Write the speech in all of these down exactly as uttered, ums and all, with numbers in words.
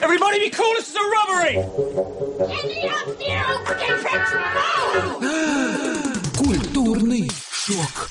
Everybody be cool, this is a robbery! Культурный шок.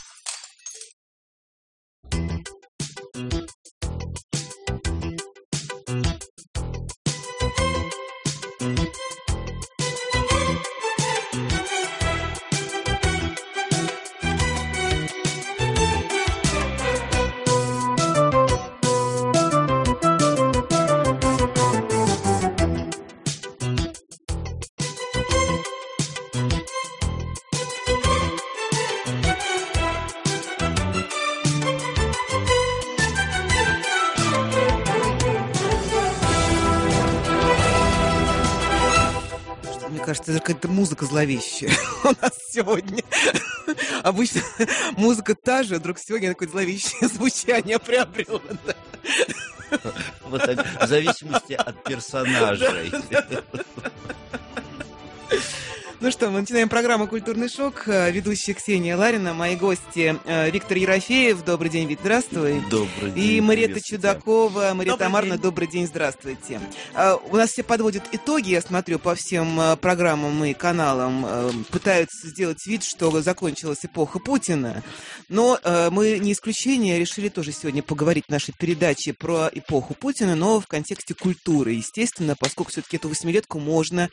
Кажется, это какая-то музыка зловещая у нас сегодня. Обычно музыка та же, а вдруг сегодня какое-то зловещее звучание приобрело. Вот в зависимости от персонажей. Ну что, мы начинаем программу «Культурный шок». Ведущая Ксения Ларина, мои гости Виктор Ерофеев. Добрый день, Вик, здравствуй. Добрый день. И Марета Чудакова. Марета Амаровна, добрый день, здравствуйте. У нас все подводят итоги, я смотрю, по всем программам и каналам. Пытаются сделать вид, что закончилась эпоха Путина. Но мы не исключение, решили тоже сегодня поговорить в нашей передаче про эпоху Путина, но в контексте культуры, естественно, поскольку все-таки эту восьмилетку можно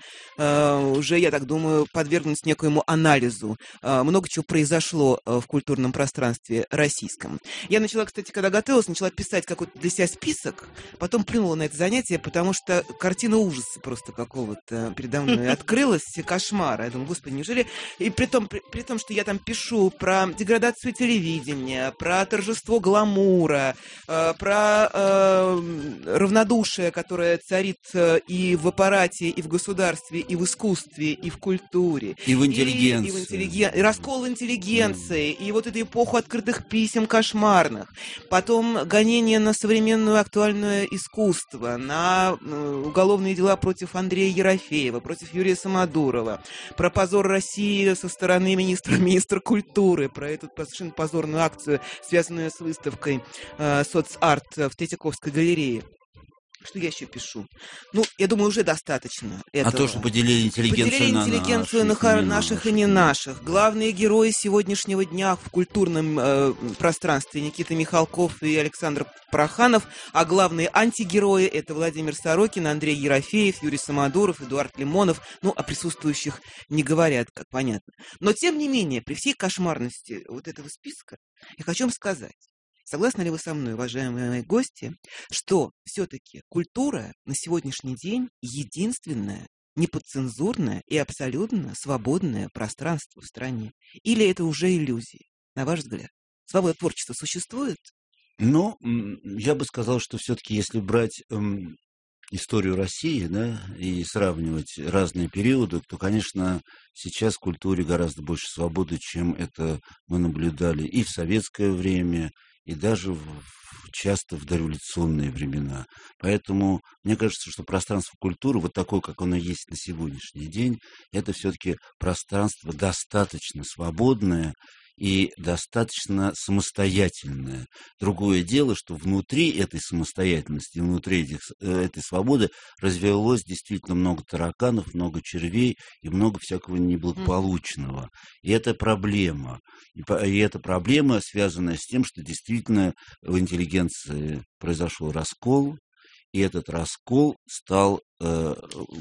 уже, я так думаю, подвергнуть некоему анализу. Много чего произошло в культурном пространстве российском. Я начала, кстати, когда готовилась, начала писать какой-то для себя список, потом плюнула на это занятие, потому что картина ужаса просто какого-то передо мной открылась, кошмара. Я думаю, господи, неужели... И при том, при, при том, что я там пишу про деградацию телевидения, про торжество гламура, э, про э, равнодушие, которое царит и в аппарате, и в государстве, и в искусстве, и в культуре, И в интеллигенции. И, и, в интеллиген... и раскол интеллигенции, mm. и вот эту эпоху открытых писем кошмарных. Потом гонение на современное актуальное искусство, на уголовные дела против Андрея Ерофеева, против Юрия Самодурова, про позор России со стороны министра, министра культуры, про эту совершенно позорную акцию, связанную с выставкой э, соцарт в Третьяковской галерее. Что я еще пишу? Ну, я думаю, уже достаточно этого. А то, что поделили интеллигенцию, поделили на интеллигенцию наших, на, и наших и не наших. Главные герои сегодняшнего дня в культурном э, пространстве Никита Михалков и Александр Проханов, а главные антигерои — это Владимир Сорокин, Андрей Ерофеев, Юрий Самодуров, Эдуард Лимонов. Ну, о присутствующих не говорят, как понятно. Но, тем не менее, при всей кошмарности вот этого списка, я хочу вам сказать, согласны ли вы со мной, уважаемые мои гости, что все-таки культура на сегодняшний день единственное, неподцензурное и абсолютно свободное пространство в стране? Или это уже иллюзия, на ваш взгляд? Свобода творчества существует? Ну, я бы сказал, что все-таки если брать эм, историю России, да, и сравнивать разные периоды, то, конечно, сейчас в культуре гораздо больше свободы, чем это мы наблюдали и в советское время, и даже в, часто в дореволюционные времена. Поэтому мне кажется, что пространство культуры, вот такое, как оно есть на сегодняшний день, это все-таки пространство достаточно свободное и достаточно самостоятельное. Другое дело, что внутри этой самостоятельности, внутри этих, этой свободы развелось действительно много тараканов, много червей и много всякого неблагополучного. И это проблема. И, и эта проблема, связанная с тем, что действительно в интеллигенции произошел раскол, и этот раскол стал э,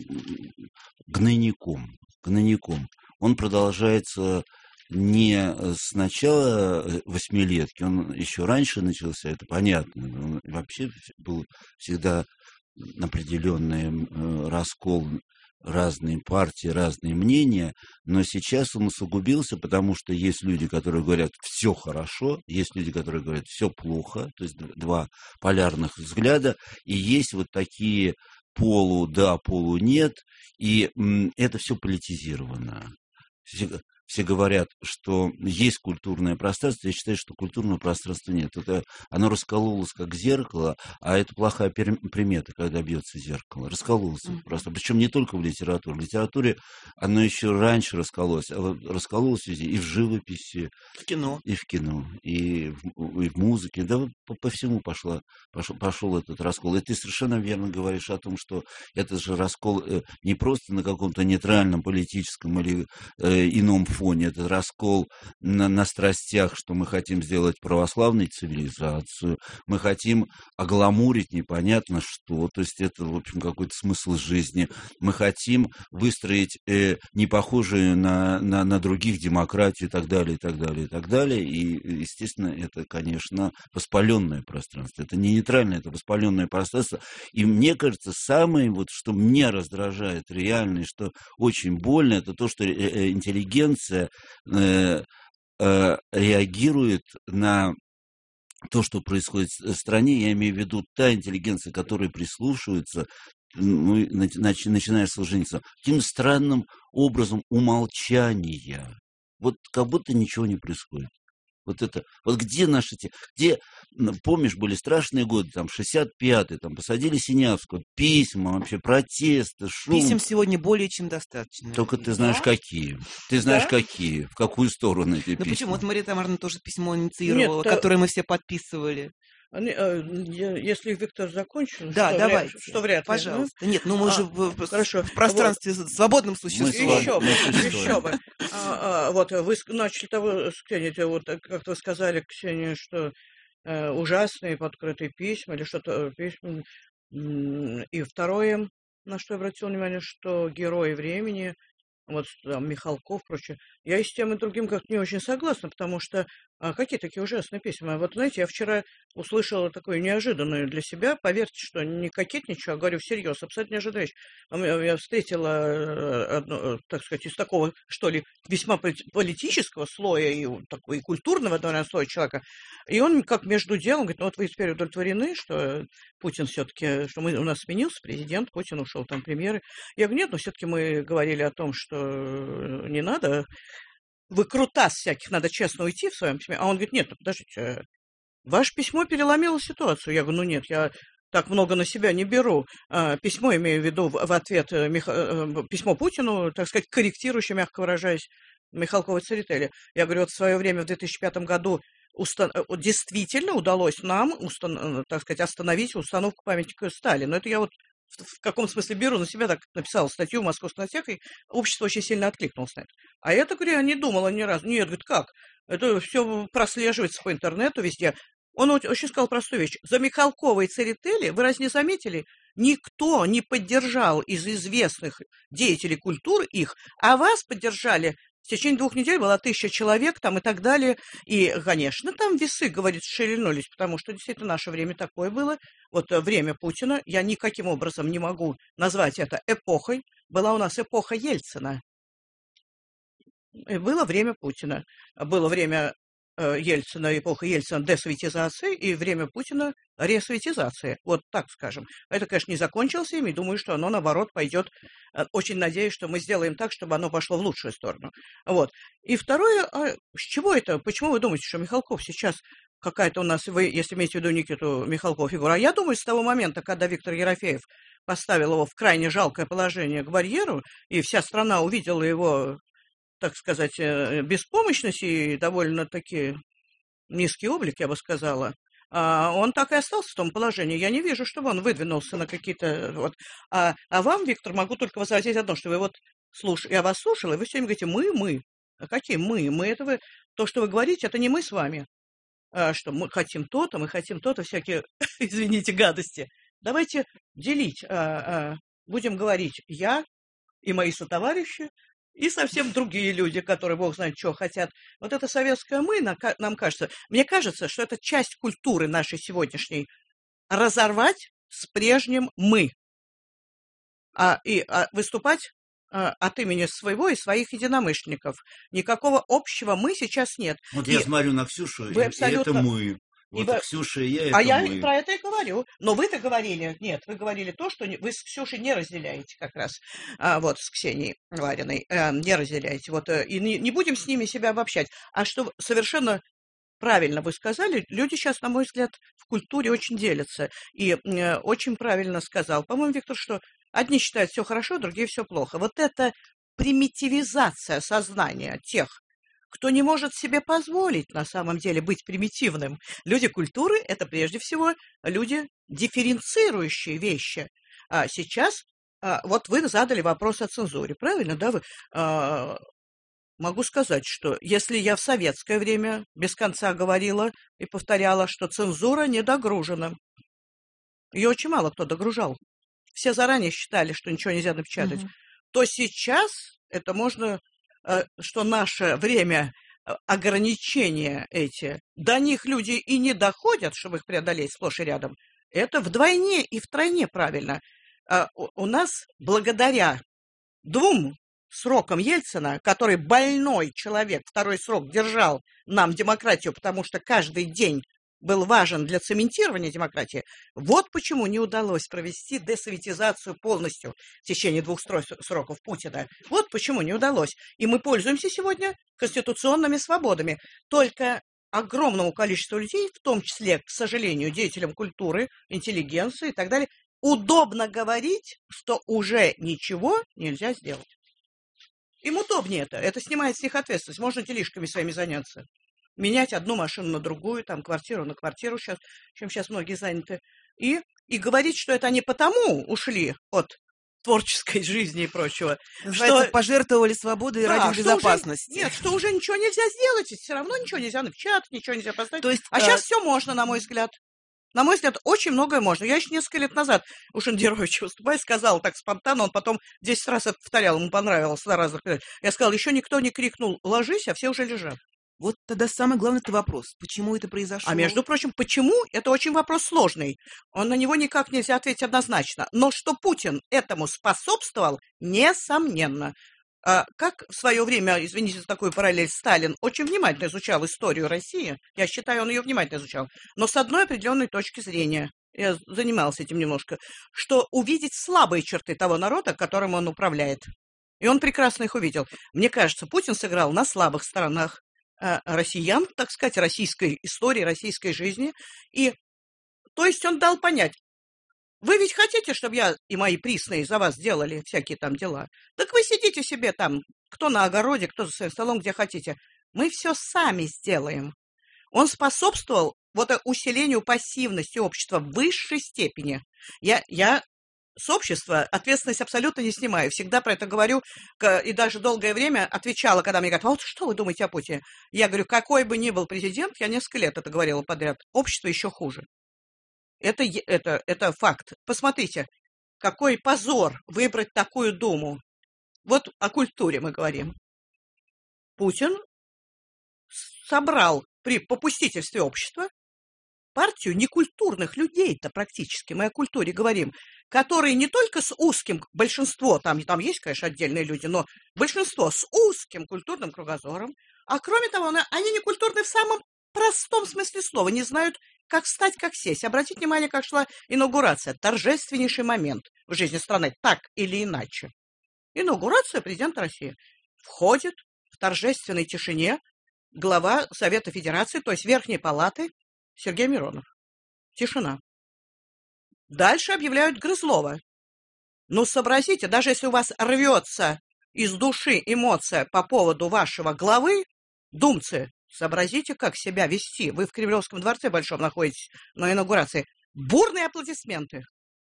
гнойником, гнойником. Он продолжается не с начала восьмилетки, он еще раньше начался, это понятно. Он вообще был всегда определенный раскол, разные партии, разные мнения, но сейчас он усугубился, потому что есть люди, которые говорят «все хорошо», есть люди, которые говорят «все плохо», то есть два полярных взгляда, и есть вот такие полу «да», полу «нет», и м, это все политизировано. все говорят, что есть культурное пространство, я считаю, что культурного пространства нет. Это, оно раскололось как зеркало, а это плохая примета, когда бьется зеркало. Раскололось mm-hmm. просто. Причем не только в литературе. В литературе оно еще раньше раскололось. А раскололось везде, и в живописи, в кино. И в кино, и в, и в музыке. Да по, по всему пошла, пошел, пошел этот раскол. И ты совершенно верно говоришь о том, что этот же раскол э, не просто на каком-то нейтральном политическом или э, ином фоне, это раскол на, на страстях, что мы хотим сделать православной цивилизацию, мы хотим огламурить непонятно что, то есть это, в общем, какой-то смысл жизни, мы хотим выстроить э, не похожие на, на, на других демократию и так далее, и так далее, и так далее, и, естественно, это, конечно, воспаленное пространство, это не нейтральное, это воспаленное пространство, и мне кажется, самое, вот, что меня раздражает реально, и что очень больно, это то, что интеллигенция Э, э, реагирует на то, что происходит в стране, я имею в виду та интеллигенция, которая прислушивается, ну, нач, начиная с Солженицына, таким странным образом умолчания. Вот как будто ничего не происходит. Вот это, вот где наши те, где, помнишь, были страшные годы, там, шестьдесят пятый, там, посадили Синявского, письма, вообще, протесты, шум. Писем сегодня более чем достаточно. Только ты знаешь, да? Какие. Ты знаешь, да? Какие, в какую сторону эти ну, письма. Почему? Вот Мария Тамаровна тоже письмо инициировала, Нет, которое мы все подписывали. Если Виктор закончил, да, что, давай, вряд, что вряд ли. Пожалуйста. Ну? Нет, ну мы а, же в, хорошо. в пространстве вот. Свободном существуем. Еще бы, еще бы. А, а, вот вы начали того, Ксения, вот как-то вы сказали, Ксения, что э, ужасные подкрытые письма или что-то письма. И второе, на что я обратил внимание, что герои времени, вот там Михалков, прочее, я и с тем и другим как-то не очень согласна, потому что а, какие такие ужасные письма. Вот, знаете, я вчера услышала такое неожиданное для себя, поверьте, что не кокетничаю, а говорю всерьез, абсолютно неожиданная вещь. Я встретила, одно, так сказать, из такого, что ли, весьма политического слоя и, такого, и культурного, наверное, слоя человека, и он как между делом говорит, ну вот вы теперь удовлетворены, что Путин все-таки, что мы, у нас сменился президент, Путин ушел, там премьеры. Я говорю, нет, но все-таки мы говорили о том, что не надо выкрутас всяких, надо честно уйти в своем письме. А он говорит, нет, ну подождите, ваше письмо переломило ситуацию. Я говорю, ну нет, я так много на себя не беру. Письмо имею в виду в ответ, письмо Путину, так сказать, корректирующее, мягко выражаясь, Михалкова Церетели. Я говорю, вот в свое время, в две тысячи пятом году, Устан... действительно удалось нам, устан... так сказать, остановить установку памятника Сталину. Это я вот в каком смысле беру на себя, так написала статью в Московской статье, и общество очень сильно откликнулось на это. А я, так говорю, я не думала ни разу. Нет, говорит, как? Это все прослеживается по интернету везде. Он очень сказал простую вещь. За Михалкова и Церетели, вы разве не заметили, никто не поддержал из известных деятелей культуры их, а вас поддержали. В течение двух недель было тысяча человек там и так далее. И, конечно, там весы, говорит, шевельнулись, потому что действительно наше время такое было. Вот время Путина, я никаким образом не могу назвать это эпохой. Была у нас эпоха Ельцина. И было время Путина. Было время Ельцина, эпоха Ельцина десоветизации и время Путина ресоветизации. Вот так скажем. Это, конечно, не закончилось им, и думаю, что оно, наоборот, пойдет. Очень надеюсь, что мы сделаем так, чтобы оно пошло в лучшую сторону. Вот. И второе, а с чего это? Почему вы думаете, что Михалков сейчас какая-то у нас, вы, если имеете в виду Никиту Михалкова фигура, а я думаю, с того момента, когда Виктор Ерофеев поставил его в крайне жалкое положение к барьеру, и вся страна увидела его, так сказать, беспомощность и довольно-таки низкий облик, я бы сказала, он так и остался в том положении. Я не вижу, чтобы он выдвинулся на какие-то... Вот. А, а вам, Виктор, могу только возразить одно, что вы вот слушали, я вас слушала, и вы все время говорите «мы, мы». А какие мы? Мы это вы... То, что вы говорите, это не мы с вами. А, что мы хотим то-то, мы хотим то-то, всякие, извините, гадости. Давайте делить. А, а, будем говорить «я» и мои сотоварищи, и совсем другие люди, которые, бог знает, что хотят. Вот это советское «мы», нам кажется, мне кажется, что это часть культуры нашей сегодняшней, разорвать с прежним «мы», а, и а, выступать а, от имени своего и своих единомышленников. Никакого общего «мы» сейчас нет. Вот и я смотрю на Ксюшу, вы и абсолютно... это «мы». Вот Ибо... Ксюша и я... А это я мы... про это и говорю. Но вы-то говорили, нет, вы говорили то, что вы с Ксюшей не разделяете как раз, а, вот, с Ксенией Лариной, а, не разделяете, вот, и не, не будем с ними себя обобщать. А что совершенно правильно вы сказали, люди сейчас, на мой взгляд, в культуре очень делятся. И э, очень правильно сказал, по-моему, Виктор, что одни считают все хорошо, другие все плохо. Вот это примитивизация сознания тех, кто не может себе позволить на самом деле быть примитивным. Люди культуры – это прежде всего люди, дифференцирующие вещи. А сейчас, а, вот вы задали вопрос о цензуре, правильно, да? Вы, а, могу сказать, что если я в советское время без конца говорила и повторяла, что цензура не догружена, ее очень мало кто догружал. Все заранее считали, что ничего нельзя напечатать. Угу. То сейчас это можно... что наше время ограничения эти, до них люди и не доходят, чтобы их преодолеть сплошь и рядом, это вдвойне и втройне правильно. У нас благодаря двум срокам Ельцина, который больной человек, второй срок держал нам демократию, потому что каждый день был важен для цементирования демократии, вот почему не удалось провести десоветизацию полностью в течение двух сроков Путина. Вот почему не удалось. И мы пользуемся сегодня конституционными свободами. Только огромному количеству людей, в том числе, к сожалению, деятелям культуры, интеллигенции и так далее, удобно говорить, что уже ничего нельзя сделать. Им удобнее это. Это снимает с них ответственность. Можно делишками своими заняться. Менять одну машину на другую, там, квартиру на квартиру, сейчас, чем сейчас многие заняты. И, и говорить, что это они потому ушли от творческой жизни и прочего. Что пожертвовали свободой да, ради безопасности. Уже, нет, что уже ничего нельзя сделать, и все равно ничего нельзя напечатать, ничего нельзя поставить. То есть, а, а сейчас все можно, на мой взгляд. На мой взгляд, очень многое можно. Я еще несколько лет назад у Шендеровича выступая, сказала так спонтанно, он потом десять раз это повторял, ему понравилось на разных передачах. Я сказала, еще никто не крикнул «ложись», а все уже лежат. Вот тогда самый главный вопрос. Почему это произошло? А между прочим, почему? Это очень вопрос сложный. Он на него никак нельзя ответить однозначно. Но что Путин этому способствовал, несомненно. А как в свое время, извините за такую параллель, Сталин очень внимательно изучал историю России, я считаю, он ее внимательно изучал, но с одной определенной точки зрения, я занималась этим немножко, что увидеть слабые черты того народа, которым он управляет. И он прекрасно их увидел. Мне кажется, Путин сыграл на слабых сторонах россиян, так сказать, российской истории, российской жизни. И, то есть он дал понять, вы ведь хотите, чтобы я и мои присные за вас делали всякие там дела? Так вы сидите себе там, кто на огороде, кто за своим столом, где хотите. Мы все сами сделаем. Он способствовал вот усилению пассивности общества в высшей степени. Я, я с общества ответственность абсолютно не снимаю. Всегда про это говорю, и даже долгое время отвечала, когда мне говорят, а вот что вы думаете о Путине? Я говорю, какой бы ни был президент, я несколько лет это говорила подряд, общество еще хуже. Это, это, это факт. Посмотрите, какой позор выбрать такую думу. Вот о культуре мы говорим. Путин собрал при попустительстве общества партию некультурных людей-то практически, мы о культуре говорим, которые не только с узким, большинство, там, там есть, конечно, отдельные люди, но большинство с узким культурным кругозором, а кроме того, они не культурны в самом простом смысле слова, не знают, как встать, как сесть. Обратите внимание, как шла инаугурация, торжественнейший момент в жизни страны, так или иначе. Инаугурация президента России. Входит в торжественной тишине глава Совета Федерации, то есть Верхней Палаты, Сергей Миронов. Тишина. Дальше объявляют Грызлова. Ну, сообразите, даже если у вас рвется из души эмоция по поводу вашего главы, думцы, сообразите, как себя вести. Вы в Кремлевском дворце большом находитесь на инаугурации. Бурные аплодисменты.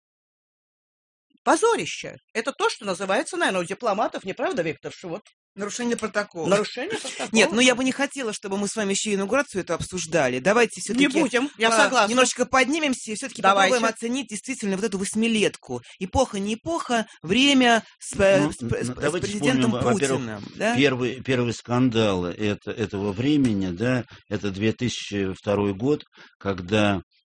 Позорище. Это то, что называется, наверное, у дипломатов, не правда, Виктор, что вот нарушение протокола. Нарушение протокола. Нет, ну я бы не хотела, чтобы мы с вами еще инаугурацию эту обсуждали. Давайте все-таки... Не будем, я согласна. Немножечко поднимемся и все-таки попробуем оценить действительно вот эту восьмилетку. Эпоха, не эпоха, время с, ну, с, с, с президентом вспомним, Путиным. Да? Первый, первый скандал это, этого времени, да, это две тысячи второй год, когда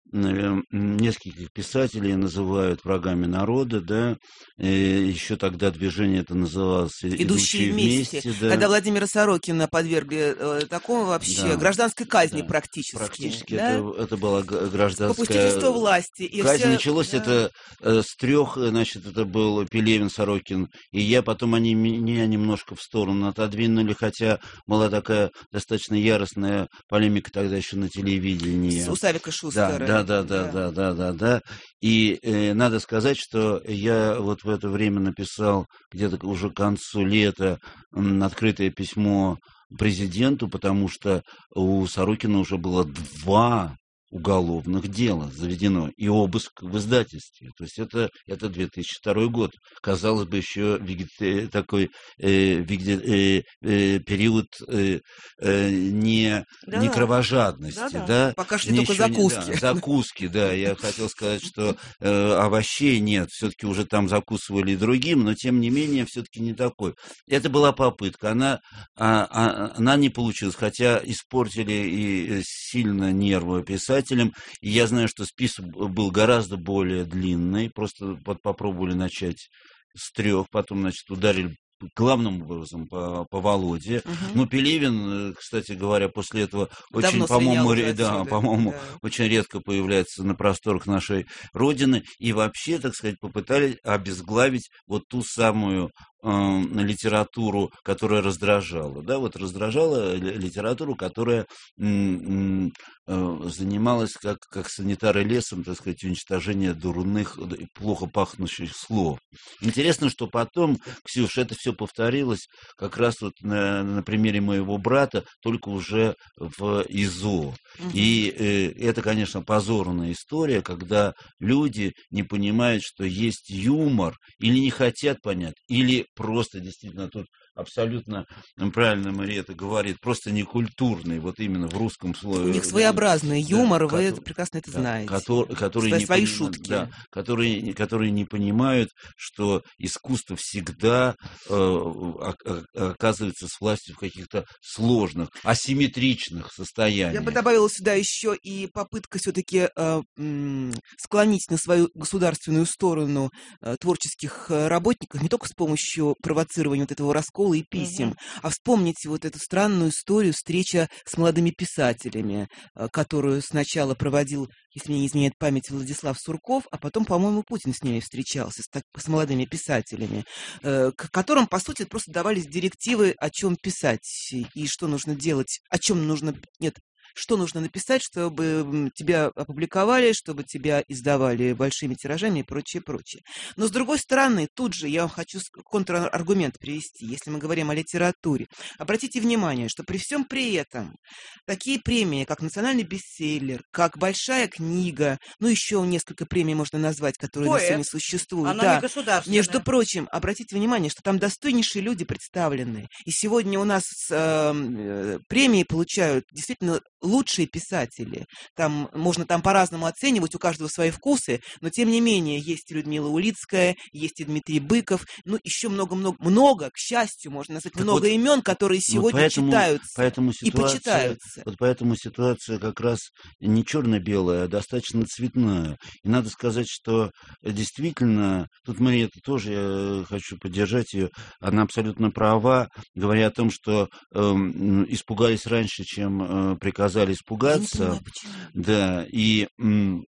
нескольких писателей называют врагами народа, да, еще тогда движение это называлось «Идущие, Идущие вместе». вместе», да. Когда Владимира Сорокина подвергли э, такому вообще Да. гражданской казни Да. практически. Практически да? это, это была г- гражданская Попустительство власти. И казнь. все- Началось да. это э, с трех, значит, это был Пелевин, Сорокин и я, потом они меня немножко в сторону отодвинули, хотя была такая достаточно яростная полемика тогда еще на телевидении. С- У Савика Шустера. Да, да, да, да, да, да, да, да. И э, надо сказать, что я вот в это время написал где-то уже к концу лета м, открытое письмо президенту, потому что у Сорокина уже было два уголовных дела заведено и обыск в издательстве. То есть это, это две тысячи второй год. Казалось бы, еще вегет- такой э, вегет- э, э, период э, э, не, Да. не кровожадности. Да-да. Да? Пока шли Мне только еще не- закуски. да, закуски, да. Я хотел сказать, что э, овощей нет. Все-таки уже там закусывали и другим, но тем не менее все-таки не такой. Это была попытка. Она, а, а, она не получилась, хотя испортили и сильно нервы писателям. И я знаю, что список был гораздо более длинный. Просто вот попробовали начать с трех, потом, значит, ударили главным образом по, по Володе. Мгм. Ну, Пелевин, кстати говоря, после этого очень, Давно по-моему, слинял ре- уже да, отсюда, по-моему, да. очень редко появляется на просторах нашей Родины. И вообще, так сказать, попытались обезглавить вот ту самую э, литературу, которая раздражала. Да, вот раздражала ли- литературу, которая м, м, э, занималась как, как санитары лесом, так сказать, уничтожение дурных, э, плохо пахнущих слов. Интересно, что потом, Ксюш, это все повторилось как раз вот на, на примере моего брата, только уже в ИЗО. Мгм. И э, это, конечно, позорная история, когда люди не понимают, что есть юмор, или не хотят понять, или просто действительно тут абсолютно правильно Мария это говорит, просто некультурный, вот именно в русском слове. У них своеобразный да, юмор, вы кото- это прекрасно это да, знаете. кото- которые, Свои- не свои понимают- шутки. да, которые, которые не понимают, что искусство всегда э, о- о- оказывается с властью в каких-то сложных, асимметричных состояниях. Я бы добавила сюда еще и попытка все-таки склонить на свою государственную сторону э, творческих э, работников не только с помощью провоцирования вот этого раскола и писем, Мгм. а вспомните вот эту странную историю встреча с молодыми писателями, э, которую сначала проводил, если мне не изменяет память, Владислав Сурков, а потом, по-моему, Путин с ними встречался, с, так- с молодыми писателями, э, к которым, по сути, просто давались директивы, о чем писать и что нужно делать, о чем нужно... Нет, что нужно написать, чтобы м, тебя опубликовали, чтобы тебя издавали большими тиражами и прочее, прочее. Но, с другой стороны, тут же я вам хочу с- контраргумент привести, если мы говорим о литературе. Обратите внимание, что при всем при этом такие премии, как национальный бестселлер, как большая книга, ну, еще несколько премий можно назвать, которые на Поэт. сегодня существуют. Оно да. не государственное. Между прочим, обратите внимание, что там достойнейшие люди представлены. И сегодня у нас э, э, премии получают действительно лучшие писатели. Там можно там по-разному оценивать, у каждого свои вкусы, но тем не менее есть и Людмила Улицкая, есть и Дмитрий Быков, ну еще много-много, много, к счастью, можно назвать Так много вот- имен, которые Вот сегодня поэтому, читаются поэтому и ситуация, почитаются. вот поэтому ситуация как раз не черно-белая, а достаточно цветная. И надо сказать, что действительно, тут Мария тоже, я хочу поддержать ее, она абсолютно права, говоря о том, что эм, испугались раньше, чем э, приказали Я не испугаться. понимаю, почему. Да, и м,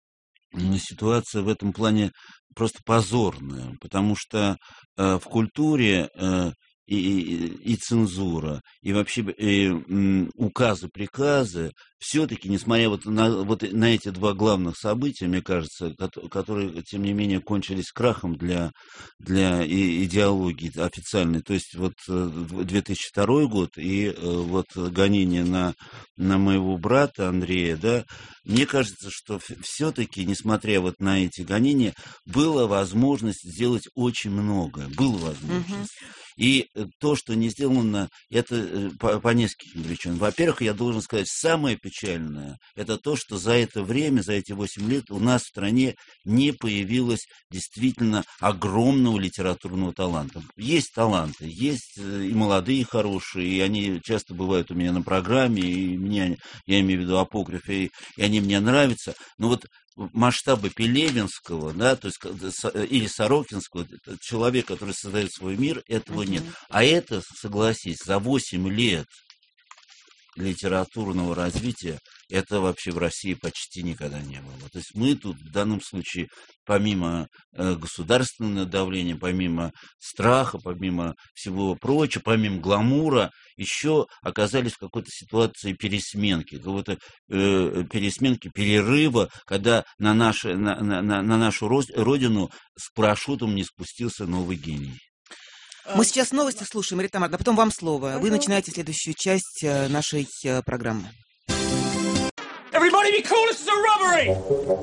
м, ситуация в этом плане просто позорная, потому что э, в культуре э, и, и, и цензура, и вообще и, м, указы, приказы, все-таки, несмотря вот на, вот на эти два главных события, мне кажется, кото- которые, тем не менее, кончились крахом для, для и- идеологии официальной, то есть вот э, две тысячи второй год и э, вот гонение на, на моего брата Андрея, да, мне кажется, что все-таки, несмотря вот на эти гонения, была возможность сделать очень многое, была возможность. И э, то, что не сделано, это э, по, по нескольким причинам. Во-первых, я должен сказать, самое печальное, это то, что за это время, за эти восемь лет у нас в стране не появилось действительно огромного литературного таланта. Есть таланты, есть и молодые хорошие, и они часто бывают у меня на программе, и мне, я имею в виду апокрифы, и, и они мне нравятся, но вот масштабы Пелевинского, да, то есть, или Сорокинского, человек, который создает свой мир, этого нет. А это, согласись, за восемь лет литературного развития, это вообще в России почти никогда не было. То есть мы тут в данном случае, помимо э, государственного давления, помимо страха, помимо всего прочего, помимо гламура, еще оказались в какой-то ситуации пересменки, какой-то э, пересменки, перерыва, когда на, наше, на, на, на нашу родину с парашютом не спустился новый гений. Мы сейчас новости слушаем, Мария Тамаровна, а потом вам слово. Вы начинаете следующую часть нашей программы. Everybody be cool, this is a robbery!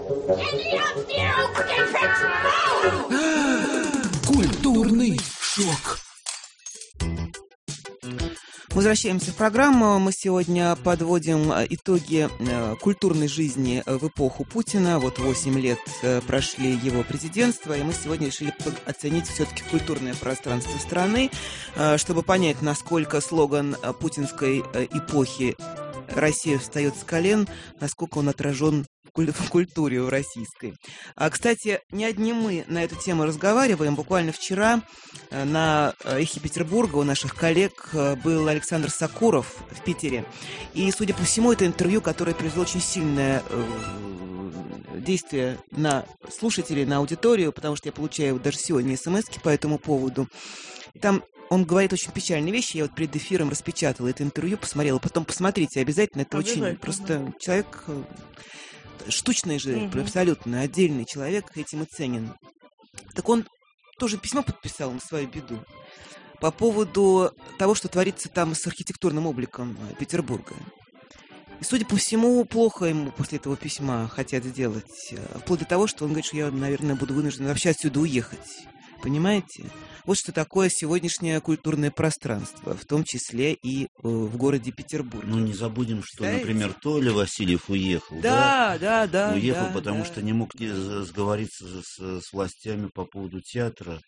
Культурный шок. Возвращаемся в программу. Мы сегодня подводим итоги культурной жизни в эпоху Путина. Вот восемь лет прошли его президентства, и мы сегодня решили оценить все-таки культурное пространство страны, чтобы понять, насколько слоган путинской эпохи «Россия встает с колен», насколько он отражен в культуре в российской. А, кстати, не одни мы на эту тему разговариваем. Буквально вчера на «Эхе Петербурга» у наших коллег был Александр Сокуров в Питере. И, судя по всему, это интервью, которое произвело очень сильное действие на слушателей, на аудиторию, потому что я получаю даже сегодня смски по этому поводу. И там он говорит очень печальные вещи. Я вот перед эфиром распечатала это интервью, посмотрела. Потом посмотрите обязательно. Это очень просто человек... Штучный же, угу. абсолютно отдельный человек, этим и ценен. Так он тоже письмо подписал на свою беду по поводу того, что творится там с архитектурным обликом Петербурга. И, судя по всему, плохо ему после этого письма хотят сделать. Вплоть до того, что он говорит, что я, наверное, буду вынужден вообще отсюда уехать. Понимаете? Вот что такое сегодняшнее культурное пространство, в том числе и э, в городе Петербург. Ну, не забудем, что, Знаете? например, Толя Васильев уехал. Да, да, да. Уехал, да, потому да. что не мог сговориться с, с властями по поводу театра.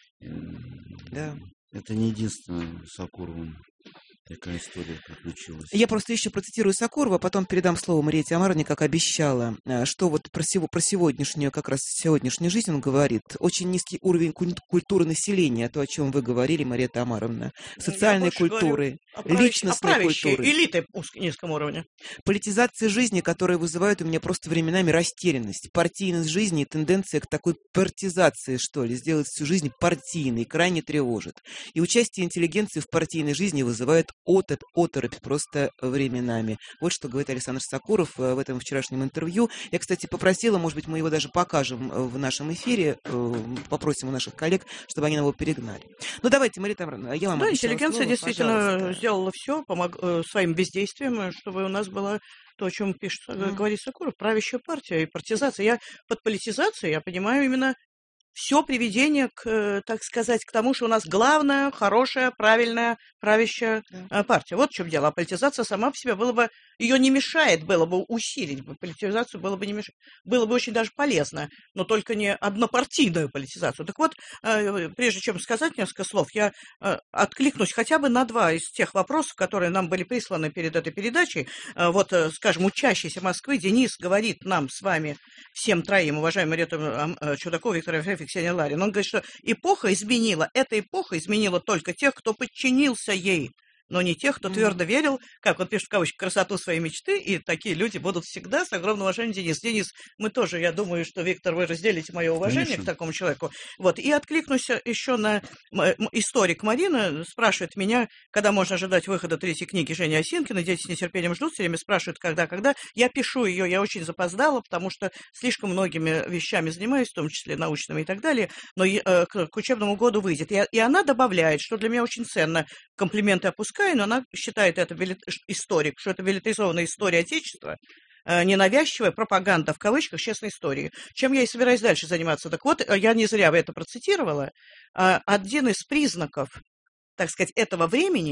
Да. Это не единственное с Сокуровым. Такая история приключилась. Я просто еще процитирую Сокурова, потом передам слово Марии Тамаровне, как обещала, что вот про, сего, про сегодняшнюю, как раз сегодняшнюю жизнь он говорит. Очень низкий уровень культуры населения, то, о чем вы говорили, Мария Тамаровна. Социальной культуры, личностной культуры. Элиты в низком уровне. Политизация жизни, которая вызывает у меня просто временами растерянность. Партийность жизни и тенденция к такой партизации, что ли, сделать всю жизнь партийной, крайне тревожит. И участие интеллигенции в партийной жизни вызывает Отот, оторопь просто временами. Вот что говорит Александр Сокуров в этом вчерашнем интервью. Я, кстати, попросила, может быть, мы его даже покажем в нашем эфире, попросим у наших коллег, чтобы они его перегнали. Ну, давайте, Мария Тамаровна, я вам Да, интеллигенция слово, действительно пожалуйста. сделала все помог, своим бездействием, чтобы у нас было то, о чем пишет, mm. говорит Сокуров, правящая партия и партизация. Я под политизацией, я понимаю именно все приведение к, так сказать, к тому, что у нас главная, хорошая, правильная, правящая да. партия. Вот в чем дело. А политизация сама по себе было бы, ее не мешает, было бы усилить, политизацию было бы не мешать, было бы очень даже полезно, но только не однопартийную политизацию. Так вот, прежде чем сказать несколько слов, я откликнусь хотя бы на два из тех вопросов, которые нам были присланы перед этой передачей. Вот, скажем, учащийся Москвы Денис говорит нам с вами, всем троим, уважаемый Рита Чудакова, Виктор Ефремович, Ксения Ларин. Он говорит, что эпоха изменила, эта эпоха изменила только тех, кто подчинился ей, но не тех, кто твердо верил, как он пишет в кавычках, красоту своей мечты, и такие люди будут всегда с огромным уважением. Денис, Денис, мы тоже, я думаю, что, Виктор, вы разделите мое уважение Конечно. К такому человеку. Вот, и откликнусь еще на историк Марина, спрашивает меня, когда можно ожидать выхода третьей книги Жени Осинкиной, дети с нетерпением ждут, все время спрашивают, когда, когда. Я пишу ее, я очень запоздала, потому что слишком многими вещами занимаюсь, в том числе научными и так далее, но э, к, к учебному году выйдет. И, и она добавляет, что для меня очень ценно, комплименты опускаю, но она считает это историк, что это билетаризованная история Отечества, ненавязчивая пропаганда, в кавычках, честной истории. Чем я и собираюсь дальше заниматься. Так вот, я не зря это процитировала. Один из признаков, так сказать, этого времени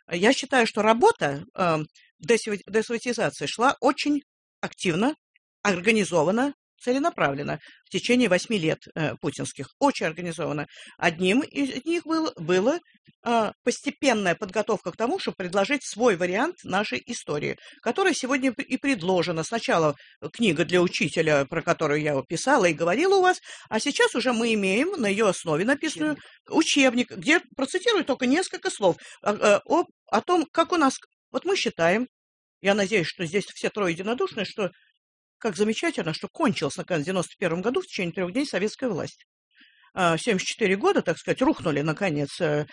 Я считаю, что работа э, десоветизации шла очень активно, организованно, целенаправленно в течение восьми лет э, путинских. Очень организованно. Одним из них было, было э, постепенная подготовка к тому, чтобы предложить свой вариант нашей истории, которая сегодня и предложена. Сначала книга для учителя, про которую я писала и говорила у вас, а сейчас уже мы имеем на ее основе написанную учебник, где процитирую только несколько слов о, о, о том, как у нас... Вот мы считаем, я надеюсь, что здесь все трое единодушны, что как замечательно, что кончилась, наконец, в девяносто первом году в течение трех дней советская власть. семьдесят четыре года, так сказать, рухнули, наконец,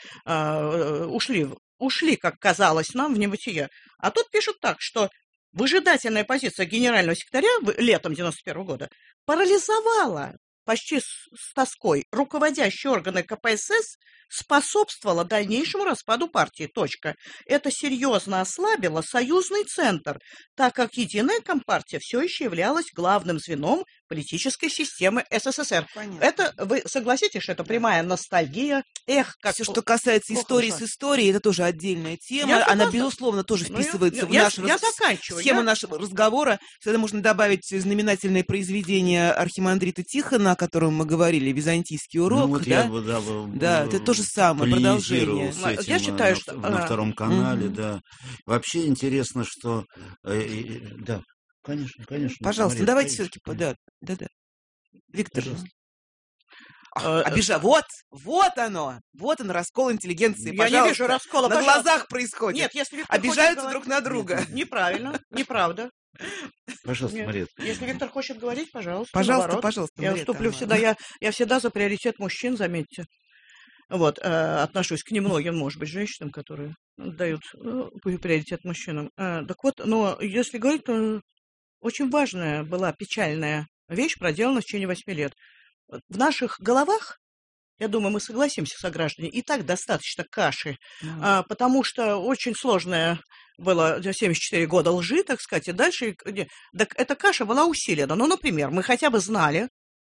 ушли, ушли, как казалось нам, в небытие. А тут пишут так, что выжидательная позиция генерального секретаря летом девяносто первого года парализовала почти с, с тоской руководящие органы ка пэ эс эс, способствовала дальнейшему распаду партии. Точка. Это серьезно ослабило союзный центр, так как единая компартия все еще являлась главным звеном политической системы эс эс эс эр. Понятно. Это, вы согласитесь, что это прямая ностальгия? Эх, как все, что касается истории с историей, это тоже отдельная тема. Я Она, безусловно, тоже вписывается ну, я, в нашу я, я схему я... нашего разговора. Сюда можно добавить знаменательное произведение архимандрита Тихона, о котором мы говорили, «Византийский урок». Ну, вот да? Я бы, да, бы, да, это то же самое, продолжение. С этим, я считаю, на, что... на втором канале, угу. да. Вообще интересно, что... Э, э, да, конечно, конечно. Пожалуйста, Мария, давайте все-таки... Да, да, да. Виктор, А, обижа... Вот, вот оно, вот он, раскол интеллигенции. Я не вижу раскола. На пожалуйста. глазах происходит. Нет, если Виктор обижаются хочет друг на друга. Нет, неправильно, неправда. Пожалуйста, Мария. Если Виктор хочет говорить, пожалуйста. Пожалуйста, наоборот. пожалуйста. Я уступлю всегда, я, я всегда за приоритет мужчин, заметьте. Вот, э, отношусь к немногим, может быть, женщинам, которые дают э, приоритет мужчинам. Э, так вот, но если говорить, то очень важная была печальная вещь, проделана в течение восьми лет. В наших головах, я думаю, мы согласимся, сограждане, и так достаточно каши, mm-hmm. а, потому что очень сложное было семьдесят четыре года лжи, так сказать, и дальше так эта каша была усилена. Ну, например, мы хотя бы знали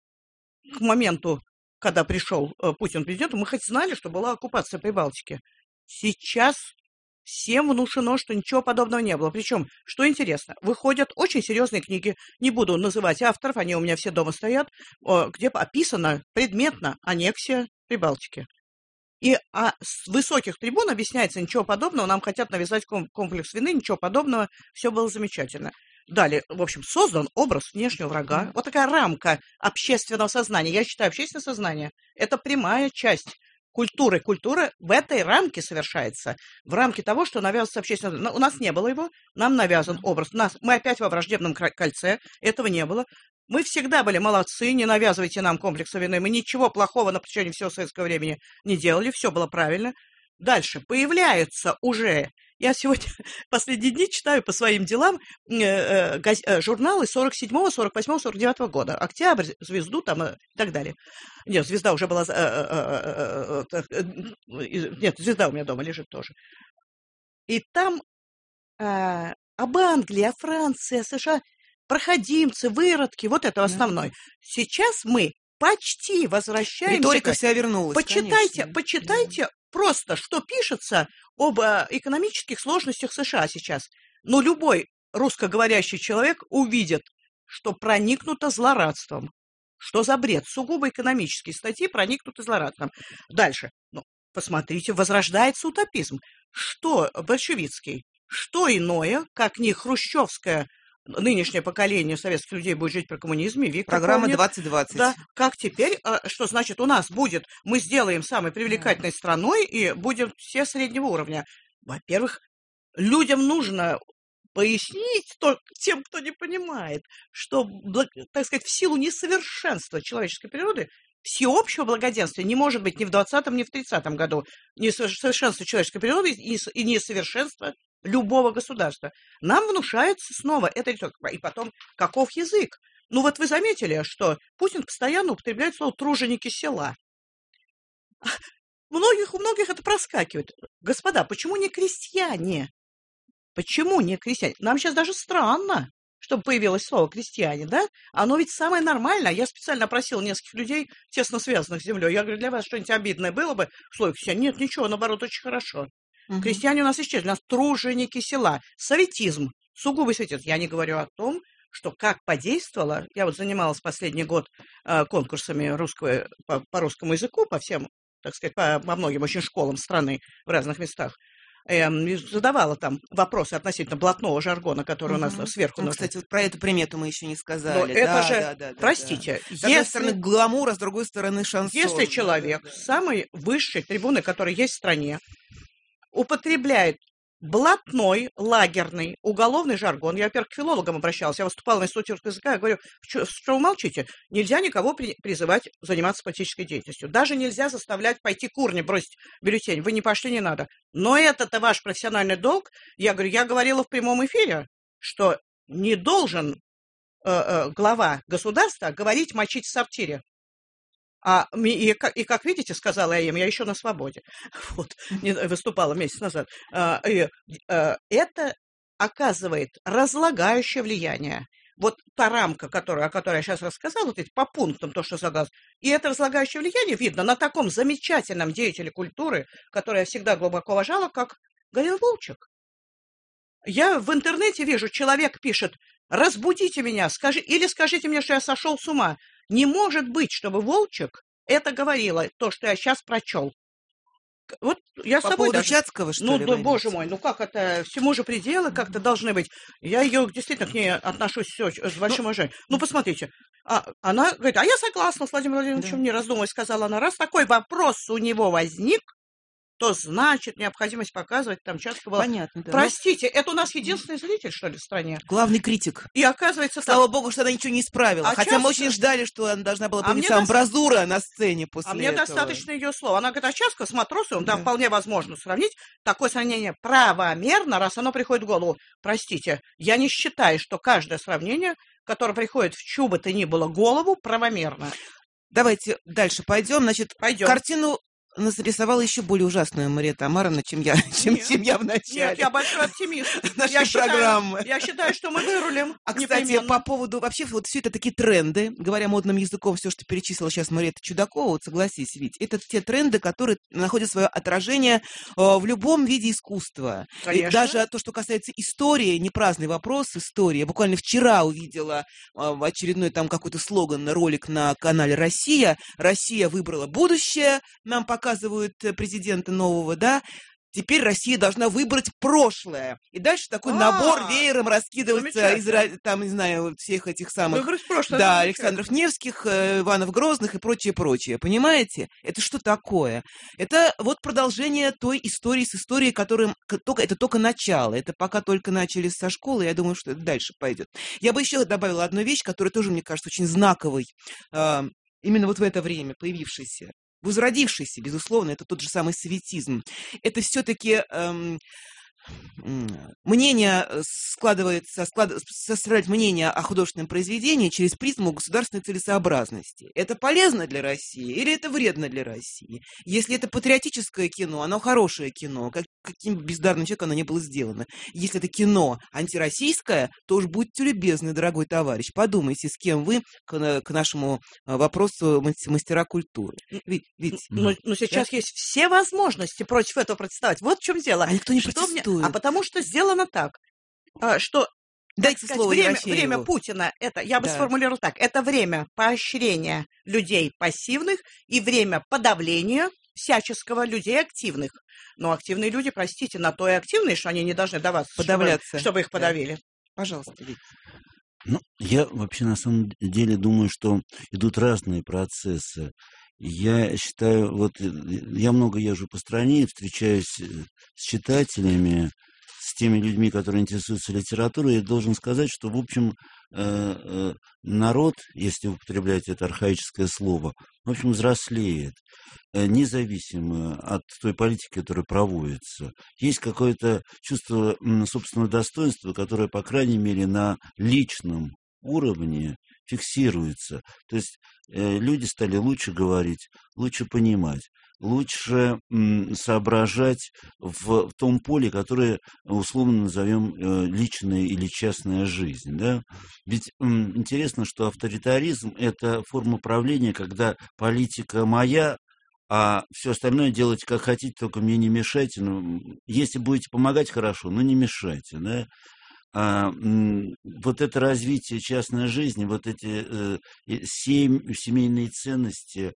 к моменту, когда пришел Путин президентом, мы хоть знали, что была оккупация Прибалтики. Сейчас всем внушено, что ничего подобного не было. Причем, что интересно, выходят очень серьезные книги, не буду называть авторов, они у меня все дома стоят, где описана предметно аннексия Прибалтики. И а с высоких трибун объясняется, ничего подобного, нам хотят навязать комплекс вины, ничего подобного, все было замечательно. Далее, в общем, создан образ внешнего врага. Вот такая рамка общественного сознания. Я считаю, общественное сознание – это прямая часть культуры. Культура в этой рамке совершается. В рамке того, что навязывается общественное... У нас не было его, нам навязан образ. Нас... Мы опять во враждебном кольце, этого не было. Мы всегда были молодцы, не навязывайте нам комплекса вины. Мы ничего плохого на протяжении всего советского времени не делали, все было правильно. Дальше появляются уже... Я сегодня последние дни читаю по своим делам э, э, газ, э, журналы сорок седьмого, сорок восьмого, сорок девятого года. «Октябрь», «Звезду» там и так далее. Нет, «Звезда» уже была... Э, э, э, э, э, нет, «Звезда» у меня дома лежит тоже. И там э, об Англии, о Франции, о США, проходимцы, выродки, вот это основное. Сейчас мы почти возвращаемся... Риторика вся вернулась, Почитайте, конечно. почитайте да. просто, что пишется об экономических сложностях США сейчас. Но любой русскоговорящий человек увидит, что проникнуто злорадством. Что за бред? Сугубо экономические статьи проникнуты злорадством. Дальше. Ну, посмотрите, возрождается утопизм. Что большевистский? Что иное, как не хрущевское нынешнее поколение советских людей будет жить при коммунизме. Виктор Программа помнит, двадцать двадцать. Да, как теперь, что значит у нас будет, мы сделаем самой привлекательной да. страной и будем все среднего уровня. Во-первых, людям нужно пояснить то, тем, кто не понимает, что, так сказать, в силу несовершенства человеческой природы всеобщего благоденствия не может быть ни в двадцатом, ни в тридцатом году. Несовершенство человеческой природы и несовершенство любого государства. Нам внушается снова это риторика. И потом, каков язык? Ну вот вы заметили, что Путин постоянно употребляет слово «труженики села». Многих, у многих это проскакивает. Господа, почему не крестьяне? Почему не крестьяне? Нам сейчас даже странно, чтобы появилось слово «крестьяне», да? Оно ведь самое нормальное. Я специально опросила нескольких людей, тесно связанных с землей. Я говорю, для вас что-нибудь обидное было бы в слове «крестьяне»? Нет, ничего, наоборот, очень хорошо. Угу. Крестьяне у нас исчезли, у нас труженики села. Советизм, сугубый советизм. Я не говорю о том, что как подействовало. Я вот занималась последний год э, конкурсами русского, по, по русскому языку, по всем, так сказать, по, по многим очень школам страны в разных местах. Э, задавала там вопросы относительно блатного жаргона, который угу. у нас сверху... Ну, кстати, вот про эту примету мы еще не сказали. Но да, это же, да, да, простите, да. С одной если, стороны гламур, а с другой стороны шансон. Если человек с самой высшей трибуны, которая есть в стране, употребляет блатной, лагерный, уголовный жаргон. Я, во-первых, к филологам обращалась. Я выступала на институте русского языка. Я говорю, что, что вы молчите? Нельзя никого при, призывать заниматься политической деятельностью. Даже нельзя заставлять пойти к урне, бросить бюллетень. Вы не пошли, не надо. Но это-то ваш профессиональный долг. Я говорю, я говорила в прямом эфире, что не должен э, э, глава государства говорить «мочить в сортире». А, и, и, как видите, сказала я им, я еще на свободе. Вот, выступала месяц назад. А, и, а, это оказывает разлагающее влияние. Вот та рамка, которая, о которой я сейчас рассказала, вот эти по пунктам, то, что задалось, и это разлагающее влияние видно на таком замечательном деятеле культуры, который я всегда глубоко уважала, как Галина Волчек. Я в интернете вижу, человек пишет: разбудите меня, скажи, или скажите мне, что я сошел с ума. Не может быть, чтобы Волчек это говорила, то, что я сейчас прочел. Вот я По с собой поводу даже... Чацкого, что ну, ли? Ну, да, боже мой, ну как это? Всему же пределы как-то должны быть. Я ее действительно к ней отношусь все с большим ну, уважением. Ну, посмотрите. А, она говорит, а я согласна с Владимиром Владимировичем, да. Не раздумывая, сказала она. Раз такой вопрос у него возник, то значит необходимость показывать там Чацкого была. Понятно, да. Простите, это у нас единственный зритель, что ли, в стране? Главный критик. И оказывается... Слава так... богу, что она ничего не исправила. А Хотя Чацкого... мы очень ждали, что она должна была появиться а амбразура до... на сцене после А мне этого. достаточно ее слова. Она говорит, а Чацкого с Матросовым, да, да, вполне возможно сравнить. Такое сравнение правомерно, раз оно приходит в голову. Простите, я не считаю, что каждое сравнение, которое приходит в чью бы то ни было голову, правомерно. Давайте дальше пойдем. Значит, пойдем. Картину нас нарисовала еще более ужасную Мария Тамаровна, чем я, чем, чем я в начале. Нет, я большой оптимист. Нашей я программы. Считаю, я считаю, что мы вырулим. А, кстати, непременно. По поводу... Вообще, вот все это такие тренды. Говоря модным языком, все, что перечислила сейчас Мария Чудакова, вот согласись, ведь это те тренды, которые находят свое отражение э, в любом виде искусства. Конечно. И даже то, что касается истории, не праздный вопрос истории. Я буквально вчера увидела э, очередной там какой-то слоган, ролик на канале «Россия». «Россия выбрала будущее», нам пока показывают президента нового, да, теперь Россия должна выбрать прошлое. И дальше такой А-а-а. набор веером раскидывается из, там, не знаю, всех этих самых... Выбрать прошлое. Да, Александров Невских, Иванов Грозных и прочее, прочее. Понимаете? Это что такое? Это вот продолжение той истории с историей, которым... Только, это только начало. Это пока только начали со школы. Я думаю, что это дальше пойдет. Я бы еще добавила одну вещь, которая тоже, мне кажется, очень знаковой. Именно вот в это время появившейся. Возродившийся, безусловно, это тот же самый советизм. Это все-таки эм, мнение складывается, склад, составлять мнение о художественном произведении через призму государственной целесообразности. Это полезно для России или это вредно для России? Если это патриотическое кино, оно хорошее кино, как, каким бездарным человеком оно не было сделано. Если это кино антироссийское, то уж будьте любезны, дорогой товарищ, подумайте, с кем вы к, к нашему вопросу мастера культуры. Ведь, ведь, но, но сейчас да? есть все возможности против этого протестовать. Вот в чем дело. А никто не что протестует. Мне... А потому что сделано так, что... Дайте сказать, слово время, время Путина, это, я бы да. сформулировала так, это время поощрения людей пассивных и время подавления всяческого людей активных. Но активные люди, простите, на то и активные, что они не должны даваться, подавляться, чтобы, чтобы их подавили. Да. Пожалуйста, Витя. Ну, я вообще на самом деле думаю, что идут разные процессы. Я считаю, вот я много езжу по стране, встречаюсь с читателями, с теми людьми, которые интересуются литературой, и должен сказать, что, в общем, народ, если употреблять это архаическое слово, в общем, взрослеет, независимо от той политики, которая проводится. Есть какое-то чувство собственного достоинства, которое, по крайней мере, на личном уровне фиксируется. То есть э, люди стали лучше говорить, лучше понимать, лучше м, соображать в, в том поле, которое условно назовем э, личная или частная жизнь. Да? Ведь м, интересно, что авторитаризм – это форма правления, когда политика моя, а все остальное делайте как хотите, только мне не мешайте. Ну, если будете помогать, хорошо, но не мешайте, да. А, вот это развитие частной жизни, вот эти э, семь, семейные ценности,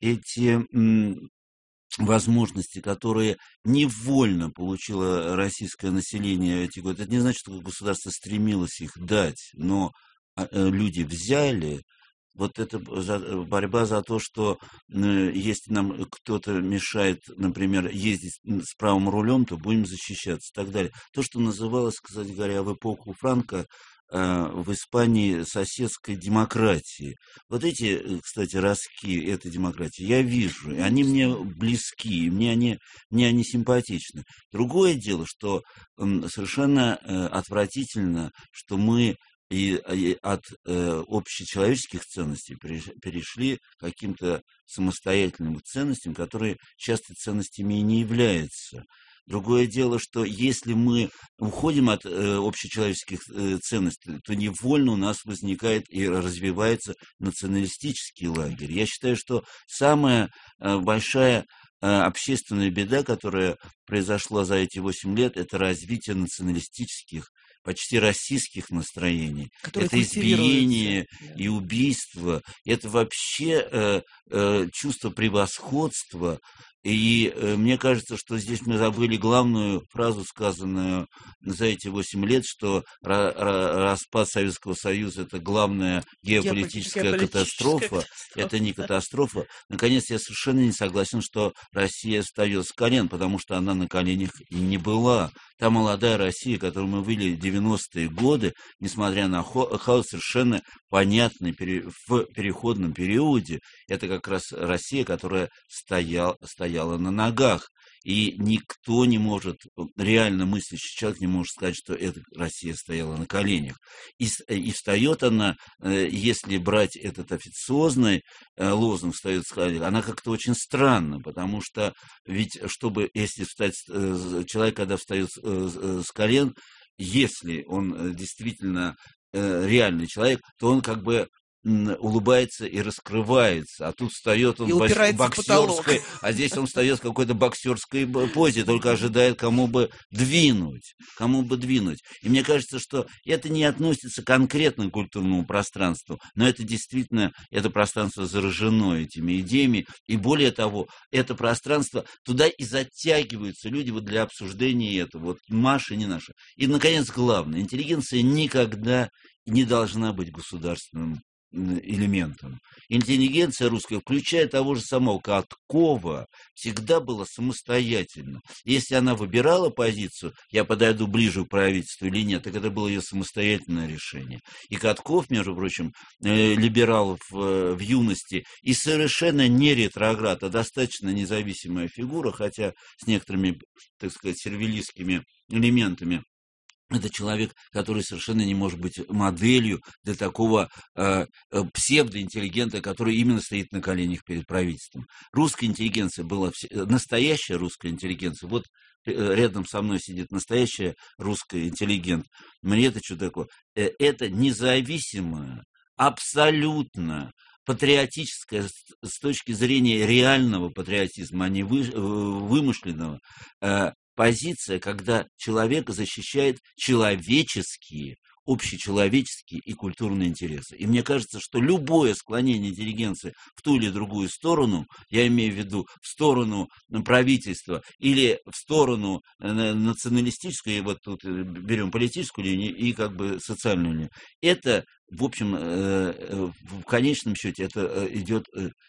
эти м, возможности, которые невольно получило российское население эти годы, это не значит, что государство стремилось их дать, но э, люди взяли. Вот это борьба за то, что э, если нам кто-то мешает, например, ездить с правым рулем, то будем защищаться и так далее. То, что называлось, кстати говоря, в эпоху Франко э, в Испании соседской демократии. Вот эти, кстати, ростки этой демократии я вижу, и они мне близки, и мне они, мне они симпатичны. Другое дело, что э, совершенно э, отвратительно, что мы И, и от э, общечеловеческих ценностей перешли к каким-то самостоятельным ценностям, которые часто ценностями и не являются. Другое дело, что если мы уходим от э, общечеловеческих э, ценностей, то невольно у нас возникает и развивается националистический лагерь. Я считаю, что самая э, большая общественная беда, которая произошла за эти восемь лет, это развитие националистических, почти российских настроений. Которые это избиение да. и убийство. Это вообще э, э, чувство превосходства. И э, мне кажется, что здесь мы забыли главную фразу, сказанную за эти восемь лет, что ра- ра- распад Советского Союза – это главная геополитическая, геополитическая катастрофа. катастрофа. Это не катастрофа. Наконец, я совершенно не согласен, что Россия встает с колен, потому что она на коленях и не была. Та молодая Россия, которую мы видели в девяностые годы, несмотря на хаос, совершенно понятный в переходном периоде, это как раз Россия, которая стоял, стояла на ногах. И никто не может, реально мыслящий человек не может сказать, что эта Россия стояла на коленях. И, и встает она, если брать этот официозный лозунг, встает с колен, она как-то очень странно, потому что ведь, чтобы, если встать, человек, когда встает с колен, если он действительно реальный человек, то он как бы улыбается и раскрывается, а тут встает он в боксерской, а здесь он встает в какой-то боксерской позе, только ожидает, кому бы двинуть, кому бы двинуть. И мне кажется, что это не относится конкретно к культурному пространству, но это действительно, это пространство заражено этими идеями, и более того, это пространство, туда и затягиваются люди вот для обсуждения этого, вот Маша, не наша. И, наконец, главное, интеллигенция никогда не должна быть государственным элементом. Интеллигенция русская, включая того же самого Каткова, всегда была самостоятельна. Если она выбирала позицию, я подойду ближе к правительству или нет, так это было ее самостоятельное решение. И Катков, между прочим, э, либералов э, в юности, и совершенно не ретроград, а достаточно независимая фигура, хотя с некоторыми, так сказать, сервилистскими элементами. Это человек, который совершенно не может быть моделью для такого э, псевдоинтеллигента, который именно стоит на коленях перед правительством. Русская интеллигенция была, настоящая русская интеллигенция. Вот рядом со мной сидит настоящая русская интеллигент. Мне это что такое? Это независимая, абсолютно патриотическая с точки зрения реального патриотизма, а не вы, вымышленного, э, позиция, когда человек защищает человеческие, общечеловеческие и культурные интересы. И мне кажется, что любое склонение интеллигенции в ту или другую сторону, я имею в виду в сторону правительства или в сторону националистической, и вот тут берем политическую линию и как бы социальную линию, это, в общем, в конечном счете, это идет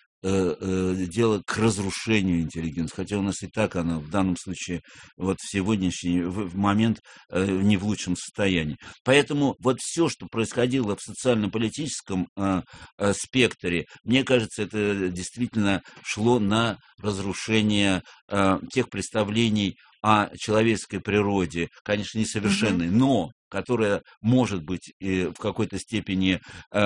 дело к разрушению интеллигенции, хотя у нас и так она в данном случае вот в сегодняшний момент не в лучшем состоянии. Поэтому вот все, что происходило в социально-политическом спектре, мне кажется, это действительно шло на разрушение тех представлений о человеческой природе, конечно, несовершенной, но которая может быть в какой-то степени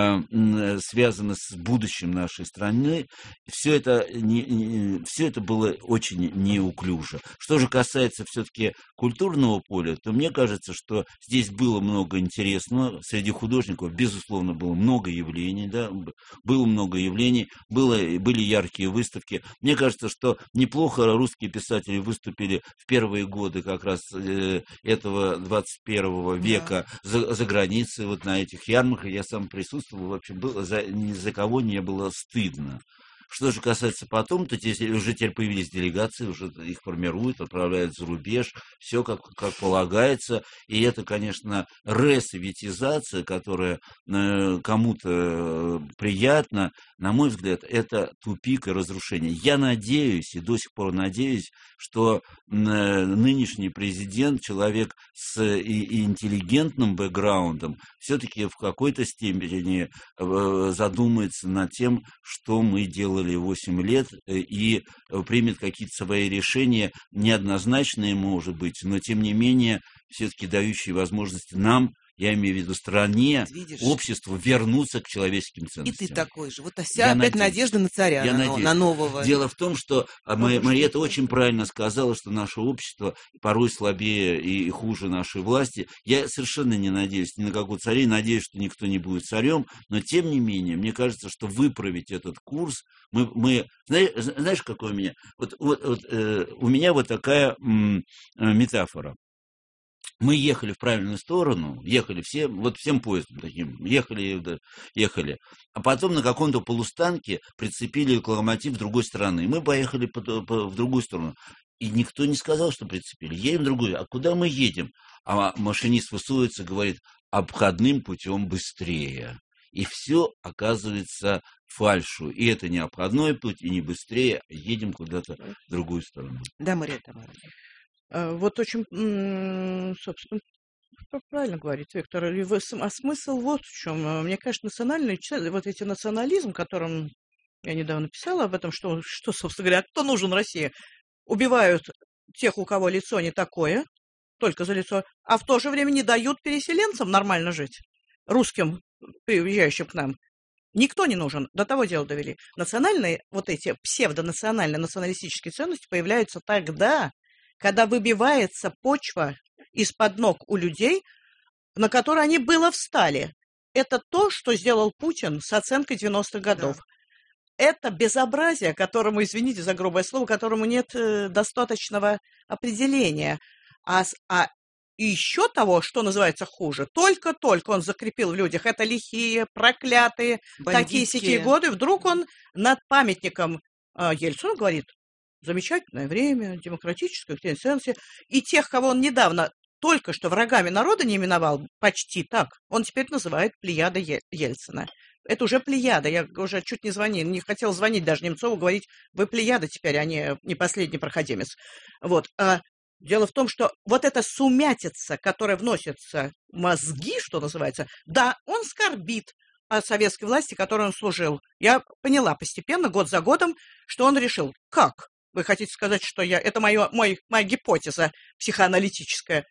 э, связана с будущим нашей страны, все это, не, не, все это было очень неуклюже. Что же касается все-таки культурного поля, то мне кажется, что здесь было много интересного. Среди художников, безусловно, было много явлений, да, было много явлений, было, были яркие выставки. Мне кажется, что неплохо русские писатели выступили в первые годы как раз э, этого двадцать первого века да. за, за границей, вот на этих ярмарках. Я сам присутствовал, вообще было, за, ни за кого не было стыдно. Что же касается потом, то здесь уже теперь появились делегации, уже их формируют, отправляют за рубеж, все как, как полагается. И это, конечно, ресоветизация, которая э, кому-то приятна, на мой взгляд, это тупик и разрушение. Я надеюсь, и до сих пор надеюсь, что э, нынешний президент, человек с и, и интеллигентным бэкграундом, все-таки в какой-то степени э, задумается над тем, что мы делали восемь лет, и примет какие-то свои решения, неоднозначные, может быть, но тем не менее все-таки дающие возможности нам, я имею в виду стране, Видишь? обществу, вернуться к человеческим ценностям. И ты такой же. Вот вся опять надеюсь. надежда на царя, я на, на нового. Дело в том, что Мариэтта очень правильно сказала, что наше общество порой слабее и хуже нашей власти. Я совершенно не надеюсь ни на какого царя, надеюсь, что никто не будет царем, но тем не менее, мне кажется, что выправить этот курс, мы, мы знаешь, знаешь, какой у меня? Вот, вот, вот, э, у меня вот такая м, метафора. Мы ехали в правильную сторону, ехали все, вот всем поездом таким, ехали, ехали. А потом на каком-то полустанке прицепили локомотив с другой стороны. Мы поехали по, по, в другую сторону. И никто не сказал, что прицепили. Едем в другую. А куда мы едем? А машинист высовывается, говорит, обходным путем быстрее. И все оказывается фальшью. И это не обходной путь, и не быстрее, а едем куда-то в другую сторону. Да, Мариэтта. Вот очень, собственно, правильно говорит Виктор. А смысл вот в чем. Мне кажется, национальный, вот эти национализм, которым я недавно писала об этом, что, что, собственно говоря, кто нужен России? Убивают тех, у кого лицо не такое, только за лицо, а в то же время не дают переселенцам нормально жить, русским, приезжающим к нам. Никто не нужен. До того дела довели. Национальные, вот эти псевдонациональные, националистические ценности появляются тогда, когда выбивается почва из-под ног у людей, на которые они было встали. Это то, что сделал Путин с оценкой девяностых годов. Да. Это безобразие, которому, извините за грубое слово, которому нет э, достаточного определения. А, а еще того, что называется хуже, только-только он закрепил в людях, это лихие, проклятые, такие-сякие годы. Вдруг он над памятником э, Ельцину говорит: замечательное время, демократическое, квинтэссенция. И тех, кого он недавно только что врагами народа не именовал, почти так, он теперь называет плеяда Ельцина. Это уже плеяда. Я уже чуть не звонил, не хотел звонить даже Немцову, говорить, вы плеяда теперь, а не, не последний проходимец. Вот. А дело в том, что вот эта сумятица, которая вносится в мозги, что называется, да, он скорбит о советской власти, которой он служил. Я поняла постепенно, год за годом, что он решил, как? Вы хотите сказать, что я... Это моё, мой, моя гипотеза психоаналитическая.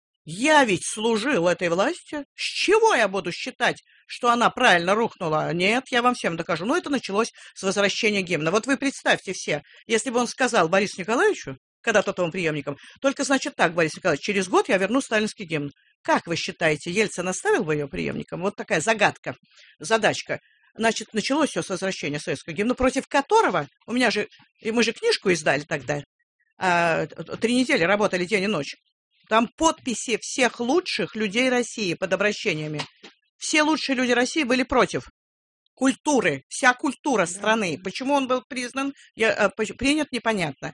Я ведь служил этой власти. С чего я буду считать, что она правильно рухнула? Нет, я вам всем докажу. Но это началось с возвращения гимна. Вот вы представьте все, если бы он сказал Борису Николаевичу, когда тот его преемником, только значит так, Борис Николаевич, через год я верну сталинский гимн. Как вы считаете, Ельцин оставил бы ее преемником? Вот такая загадка, задачка. Значит, началось все с возвращения советского гимна, против которого, у меня же, и мы же книжку издали тогда, а, три недели работали день и ночь, там подписи всех лучших людей России под обращениями. Все лучшие люди России были против культуры, вся культура страны. Почему он был признан, я, принят, непонятно.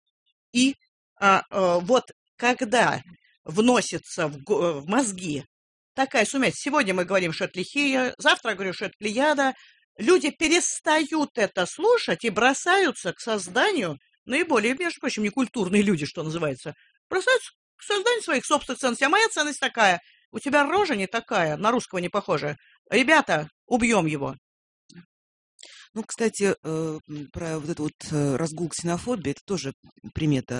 И а, а, вот когда вносится в, в мозги такая сумять. Сегодня мы говорим, что это лихие, завтра я говорю, что это плеяда. Люди перестают это слушать и бросаются к созданию, наиболее, между прочим, некультурные люди, что называется, бросаются к созданию своих собственных ценностей. А моя ценность такая. У тебя рожа не такая, на русского не похожая. Ребята, убьем его. Ну, кстати, про вот этот вот разгул ксенофобии, это тоже примета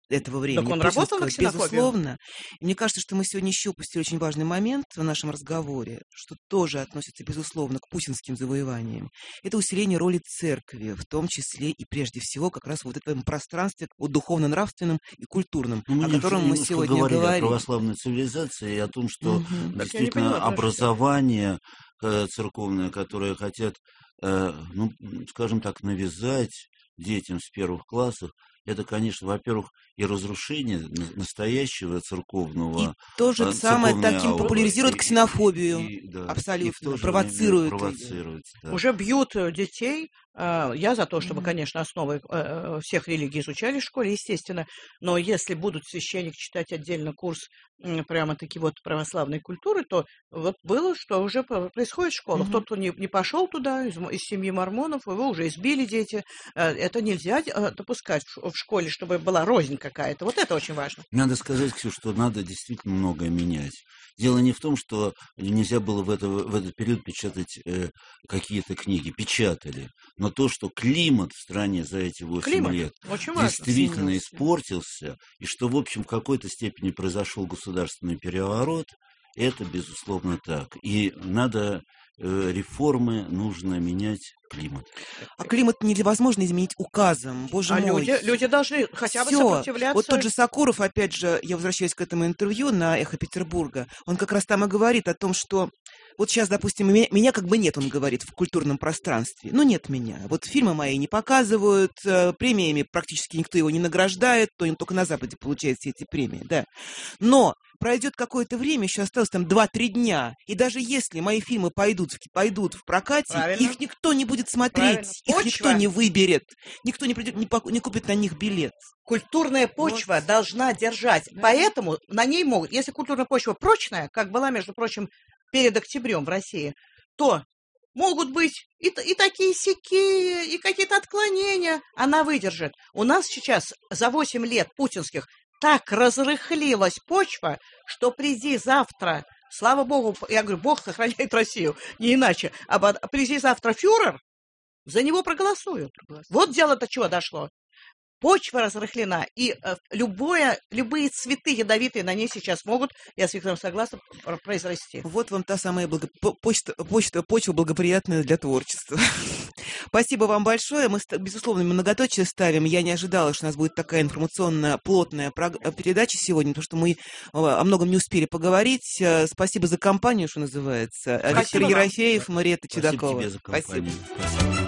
этого времени. Так он работал на путинского, ксенофобию? безусловно. И мне кажется, что мы сегодня еще упустили очень важный момент в нашем разговоре, что тоже относится, безусловно, к путинским завоеваниям. Это усиление роли церкви, в том числе и прежде всего как раз вот в этом пространстве вот, духовно-нравственном и культурном, Ну, о мы котором мы немножко сегодня говорили о говорим. православной цивилизации и о том, что Мгм. Так я не действительно поняла, про что. образование э, церковное, которое хотят, э, ну, скажем так, навязать детям с первых классов, это, конечно, во-первых, и разрушение на- настоящего И церковного, то же э, самое церковной таким ауры, популяризирует и, ксенофобию. и- да, и в Абсолютно. то же время Провоцирует ее. провоцирует. Да. Уже бьют э, детей. А, Я за то, чтобы, Мгм. конечно, основы э, э, всех религий изучали в школе, естественно. Но если будут священник читать отдельно курс м, прямо-таки вот православной культуры, то вот было, что уже по- происходит в школах. Мгм. Тот, кто не, не пошел туда, из, м- из семьи мормонов, его уже избили дети. Э, Это нельзя э, допускать в ш- в школе, чтобы была рознь какая-то. Вот это очень важно. Надо сказать, Ксюш, что надо действительно многое менять. Дело не в том, что нельзя было в, это, в этот период печатать э, какие-то книги. Печатали. Но то, что климат в стране за эти восемь Климат лет очень важно. действительно Изменился. испортился, и что, в общем, в какой-то степени произошел государственный переворот, это, безусловно, так. И надо э, реформы, нужно менять климат. А климат невозможно изменить указом, боже А мой. люди, люди должны хотя бы Всё. сопротивляться. Вот тот же Сокуров, опять же, я возвращаюсь к этому интервью на «Эхо Петербурга», он как раз там и говорит о том, что вот сейчас, допустим, меня, меня как бы нет, он говорит, в культурном пространстве. Ну, нет меня. Вот фильмы мои не показывают, э, премиями практически никто его не награждает, то им только на Западе получают все эти премии, да. Но пройдет какое-то время, еще осталось там два-три дня, и даже если мои фильмы пойдут, в- пойдут в прокате, Правильно. их никто не будет смотреть, Правильно. их Почва. никто не выберет, никто не, придет, не, пок- не купит на них билет. Культурная почва Вот. должна держать. Да. Поэтому на ней могут, если культурная почва прочная, как была, между прочим, перед октябрем в России, то могут быть и, т- и такие сякие, и какие-то отклонения. Она выдержит. У нас сейчас за восемь лет путинских так разрыхлилась почва, что приди завтра, слава богу, я говорю, Бог сохраняет Россию, не иначе, а ба- приди завтра фюрер, за него проголосуют. Вот дело до чего дошло. Почва разрыхлена, и э, любое, любые цветы ядовитые на ней сейчас могут, я с Виктором согласна, пр- произрасти. Вот вам та самая благо... по- почта, почта, почва благоприятная для творчества. Спасибо вам большое. Мы, ста- безусловно, многоточие ставим. Я не ожидала, что у нас будет такая информационно плотная прог- передача сегодня, потому что мы э, о многом не успели поговорить. Э, Спасибо за компанию, что называется. Спасибо Виктор вам. Ерофеев, Мариэтта Спасибо Чудакова. тебе за Спасибо. компанию. Спасибо.